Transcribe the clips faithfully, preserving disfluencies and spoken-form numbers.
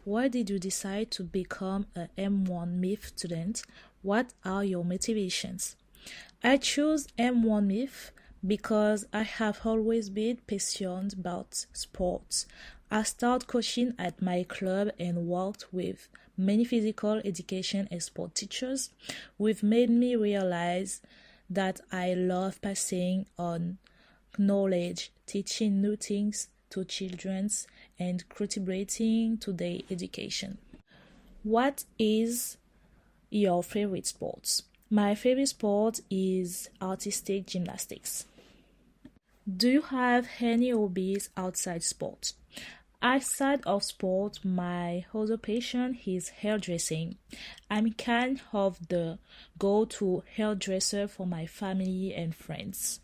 Why did you decide to become a M one M I F student? What are your motivations? I chose M one M I F because I have always been passionate about sports. I started coaching at my club and worked with many physical education and sport teachers, which made me realize that I love passing on knowledge, teaching new things to children, and contributing to their education. What is your favorite sport? My favorite sport is artistic gymnastics. Do you have any hobbies outside sport? Outside of sport, my other passion is hairdressing. I'm kind of the go-to hairdresser for my family and friends.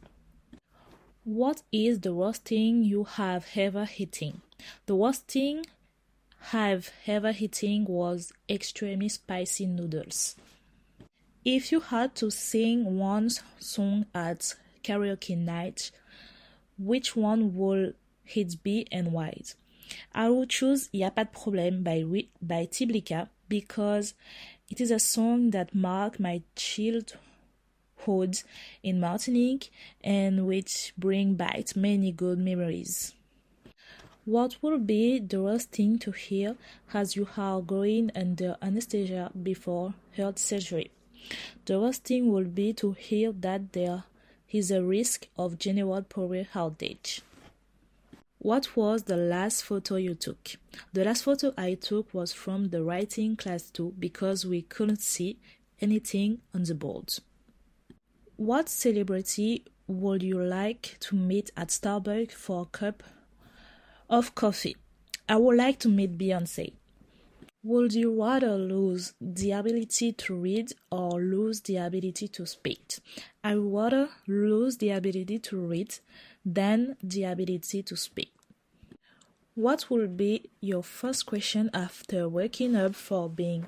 What is the worst thing you have ever eaten? The worst thing I've ever eaten was extremely spicy noodles. If you had to sing one song at karaoke night, which one would it be and why? I will choose Y'a pas de problème by, by Tiblika because it is a song that marked my childhood in Martinique and which bring back many good memories. What will be the worst thing to hear as you are going under anesthesia before heart surgery? The worst thing will be to hear that there is a risk of general power outage. What was the last photo you took? The last photo I took was from the writing class two because we couldn't see anything on the board. What celebrity would you like to meet at Starbucks for a cup of coffee? I would like to meet Beyonce. Would you rather lose the ability to read or lose the ability to speak? I would rather lose the ability to read than the ability to speak. What will be your first question after waking up for being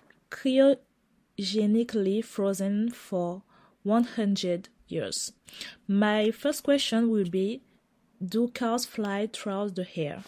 cryogenically frozen for one hundred years? My first question will be, do cars fly through the air?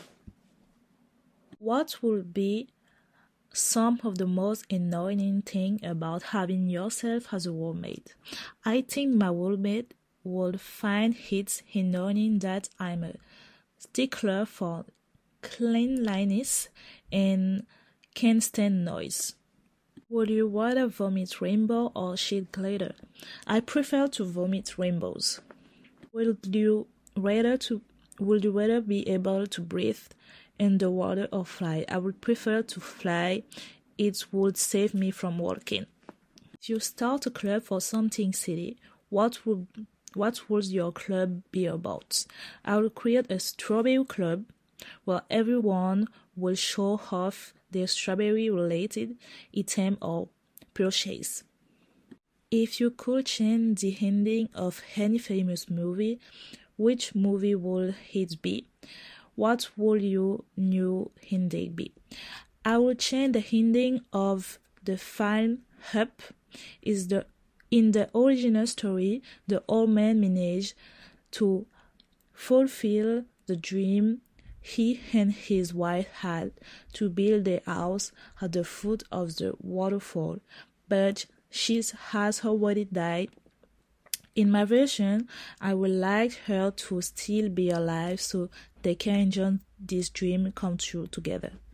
What will be some of the most annoying thing about having yourself as a roommate? I think my roommate would find it annoying that I'm a stickler for cleanliness and can't stand noise. Would you rather vomit rainbow or shed glitter? I prefer to vomit rainbows. Would you rather to would you rather be able to breathe in the water or fly? I would prefer to fly. It would save me from walking. If you start a club for something silly, what would what would your club be about? I will create a strawberry club where everyone will show off their strawberry-related item or purchase. If you could change the ending of any famous movie, which movie would it be? What would your new ending be? I will change the ending of the film Up. Is the in the original story, the old man managed to fulfill the dream he and his wife had to build a house at the foot of the waterfall, but she has already died. In my version, I would like her to still be alive so they can enjoy this dream come true together.